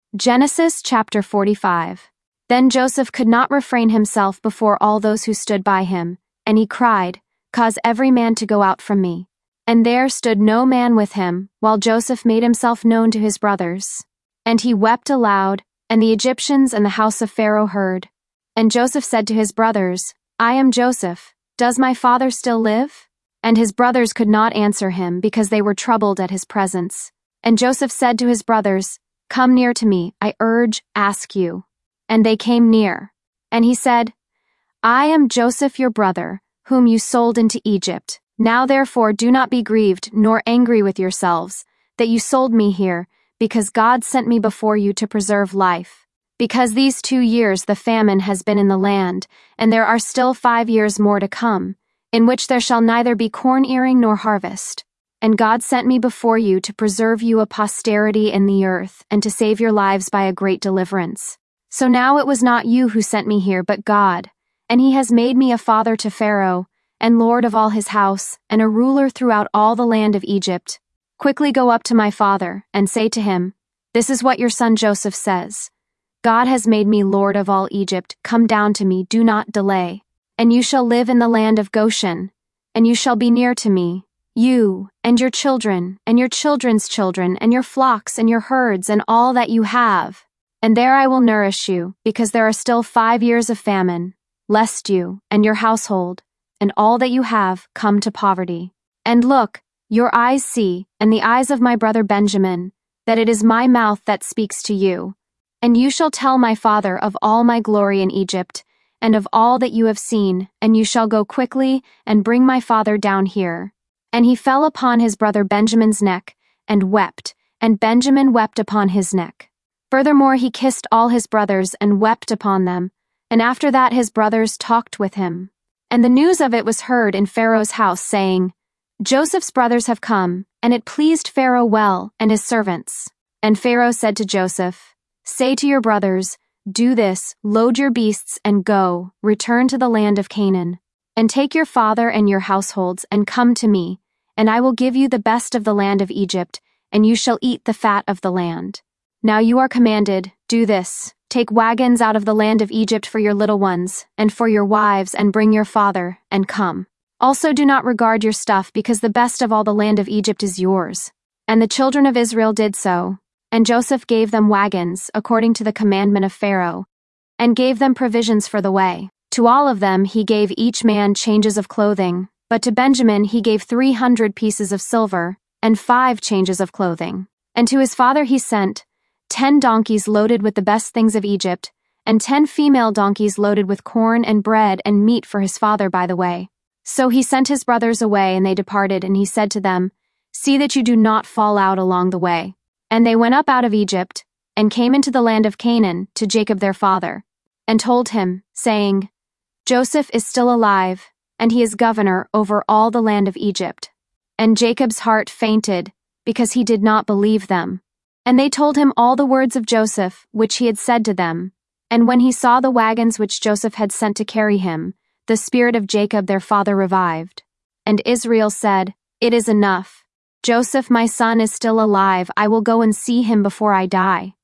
Genesis chapter 45. Then Joseph could not refrain himself before all those who stood by him, and he cried, "Cause every man to go out from me." And there stood no man with him, while Joseph made himself known to his brothers. And he wept aloud, and the Egyptians and the house of Pharaoh heard. And Joseph said to his brothers, "I am Joseph. Does my father still live?" And his brothers could not answer him, because they were troubled at his presence. And Joseph said to his brothers, "Come near to me, I ask you." And they came near. And he said, "I am Joseph your brother, whom you sold into Egypt. Now therefore do not be grieved nor angry with yourselves, that you sold me here, because God sent me before you to preserve life. Because these 2 years the famine has been in the land, and there are still 5 years more to come, in which there shall neither be corn earing nor harvest. And God sent me before you to preserve you a posterity in the earth, and to save your lives by a great deliverance. So now it was not you who sent me here, but God, and he has made me a father to Pharaoh, and lord of all his house, and a ruler throughout all the land of Egypt. Quickly go up to my father, and say to him, This is what your son Joseph says. God has made me lord of all Egypt. Come down to me, do not delay. And you shall live in the land of Goshen, and you shall be near to me, you, and your children, and your children's children, and your flocks, and your herds, and all that you have. And there I will nourish you, because there are still 5 years of famine, lest you, and your household, and all that you have, come to poverty. And look, your eyes see, and the eyes of my brother Benjamin, that it is my mouth that speaks to you. And you shall tell my father of all my glory in Egypt, and of all that you have seen, and you shall go quickly, and bring my father down here. And he fell upon his brother Benjamin's neck, and wept, and Benjamin wept upon his neck. Furthermore he kissed all his brothers, and wept upon them, and after that his brothers talked with him. And the news of it was heard in Pharaoh's house, saying, Joseph's brothers have come, and it pleased Pharaoh well, and his servants. And Pharaoh said to Joseph, Say to your brothers, Do this, load your beasts, and go, return to the land of Canaan. And take your father and your households, and come to me, and I will give you the best of the land of Egypt, and you shall eat the fat of the land. Now you are commanded, do this, take wagons out of the land of Egypt for your little ones, and for your wives, and bring your father, and come. Also do not regard your stuff, because the best of all the land of Egypt is yours. And the children of Israel did so. And Joseph gave them wagons, according to the commandment of Pharaoh, and gave them provisions for the way. To all of them he gave each man changes of clothing, but to Benjamin he gave 300 pieces of silver, and 5 changes of clothing. And to his father he sent 10 donkeys loaded with the best things of Egypt, and 10 female donkeys loaded with corn and bread and meat for his father by the way. So he sent his brothers away, and they departed, and he said to them, See that you do not fall out along the way. And they went up out of Egypt, and came into the land of Canaan to Jacob their father, and told him, saying, Joseph is still alive, and he is governor over all the land of Egypt. And Jacob's heart fainted, because he did not believe them. And they told him all the words of Joseph, which he had said to them. And when he saw the wagons which Joseph had sent to carry him, the spirit of Jacob their father revived. And Israel said, It is enough. Joseph my son is still alive. I will go and see him before I die.